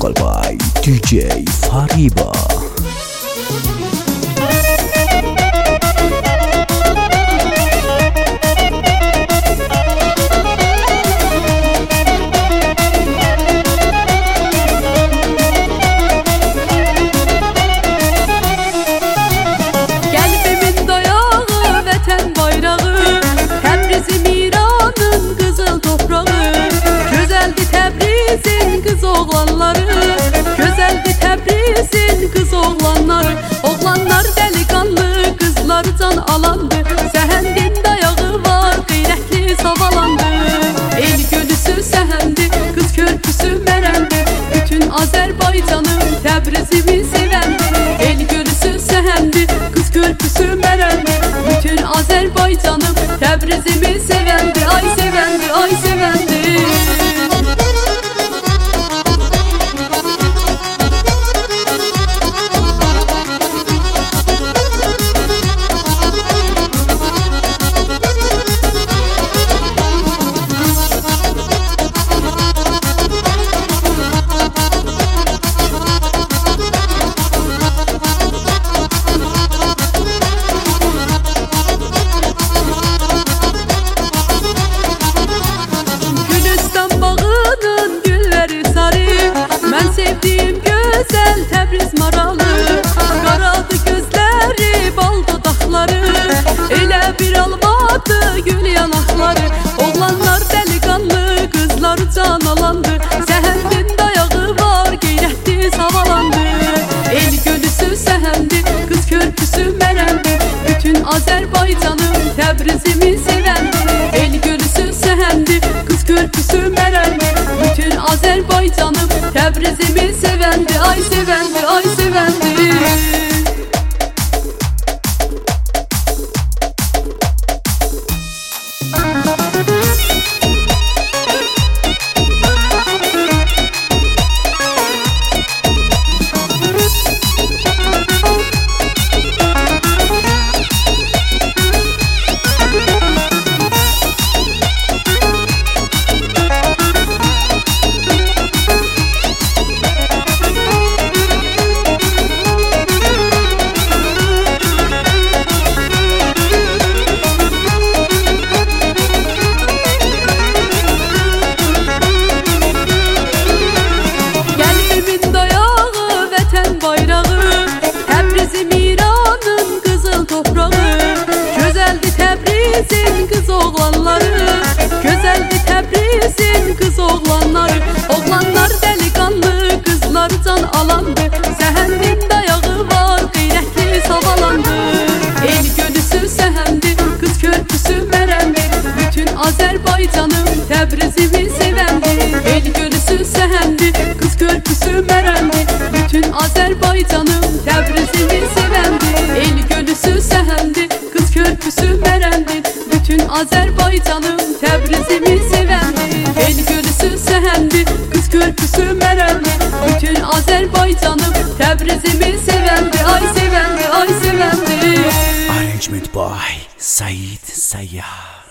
vocal by DJ Fariba. Kız oğlanları, güzeldi Təbrizin kız oğlanları. Oğlanlar delikanlı, kızlar can alandı. Səhəndin dayağı var, qeyrətli savalandı. El gölüsü səhəndi, kız körpüsü mərəndi. Bütün Azərbaycanım Təbrizimi sevəndi. El gölüsü səhəndi, kız körpüsü mərəndi. Bütün Azərbaycanım Təbrizimi sevəndi. Ay sevəndi, ay sevəndi. Sevdiğim güzel Təbriz maralı, qaradı gözləri, bal dodaqları, elə bir almadı gül yanaqları. Oğlanlar delikanlı, kızlar can alandı. Səhəndin dayağı var, qeyrətli savalandı. El gölüsü səhəndi, kız körpüsü mərəndi. Bütün Azərbaycanım Təbrizimi sevəndi. El gölüsü səhəndi, kız körpüsü mərəndi. Bütün Azərbaycanım Təbrizimi sevəndi. Ay sevəndi, ay sevəndi. Təbrizin kız oğlanları, güzeldi Təbrizin kız oğlanları. Oğlanlar delikanlı, kızlar can alandı. Səhəndin dayağı var, qeyrətli savalandı. El gölüsü səhəndi, kız körpüsü mərəndi. Bütün Azərbaycanım Təbrizimi sevəndi. El gölüsü səhəndi, kız körpüsü mərəndi. Bütün Azərbaycanım Təbrizimi sevəndi. El gölüsü səhəndi, kız körpüsü mərəndi. Bütün Azərbaycanım Təbrizimi sevəndi. El gölüsü səhəndi, kız körpüsü mərəndi. Bütün Azərbaycanım Təbrizimi sevəndi. Ay sevəndi, ay sevəndi. Arrangement by Said Sayyar.